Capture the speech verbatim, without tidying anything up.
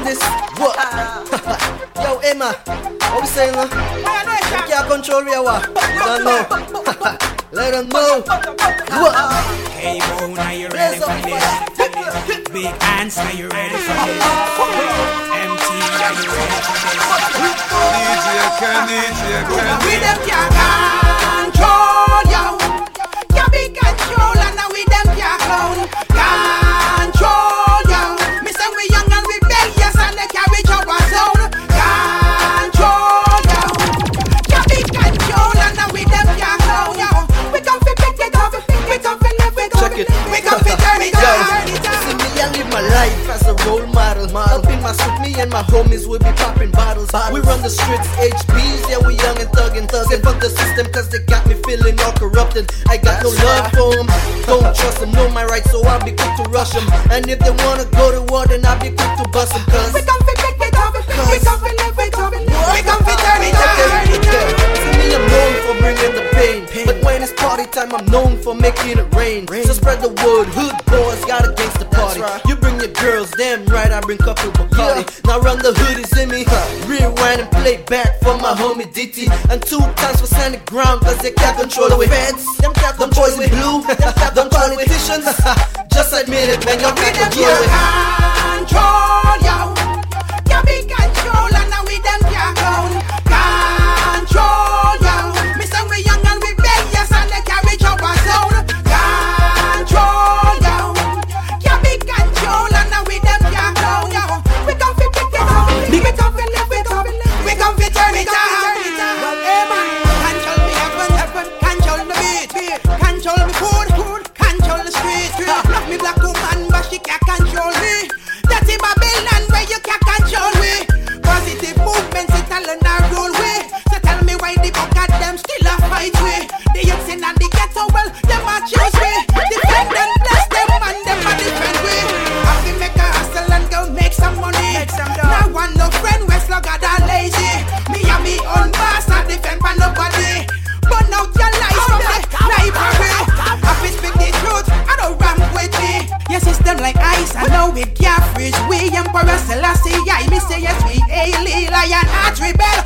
this. What? Yo, Emma, what we saying now? You can't control where you are. You don't know. Let them know. What? Hey, Moon, are you ready for this? Big Ants, are you ready for this? M T, are you ready for this? D J Ken, D J Ken. We them can't control you. You be control and now we them can't clown. Control you. Me say we young and rebellious and they carry our sound. Control you. You be control and now we them can't clown you. We come fi pick it up, we come fi live it up, we come fi turn it down. See me, I live my life as a role model. Up in my suit, me and my homies will be popping bottles. We run the streets, H Bs, yeah, we young and thuggin', thuggin'. Fuck the system, cause they got me feeling all corrupted. I got no love for them, don't trust them, know my rights, so I'll be quick to rush them. And if they wanna go to war, then I'll be quick to bust them, cause we come fi pick it up, we come fi live it up, we come fi turn it down. See me, I'm known for bringing the pain, but when it's party time, I'm known for making it rain. So spread the word, hood boys got against the party. You bring your girls, damn right, I bring couple Bacardi. Now run the hoodies in me, rewind and play back for my homie D T. And two times for standing ground, cause they can't control the feds. Them cat them boys in blue, them politicians. Just admit it, man, you're We right, them control it. can't control you. You be control and now we them can't clown. Control you. Me say we young and rebellious and they carry our sound. Control you. You be control and now we them can't clown you. We come fi pick it up, we come fi live it up, we come fi turn it down. Hey man, control me heaven, heaven, control the beat, beat, control me food, food, control the street, street. Love me black woman, but she can't control me. Dirty Babylon where you can't control me. Positive movements, it all in our rule way. So tell me why the buck at them still a fight way. The youths in and the ghetto, well, them a choose way. Defend and bless them and them a different way. Have to make a hustle and go make some money. Now one no friend, we slugger than lazy. Me and me own boss, not defend by nobody. Burn out your life from the library. Have to speak the truth, I don't ramp with me. Your system like ice, I know we can't freeze. We Emperor Selassie, I me say yes, we a lion, not rebel.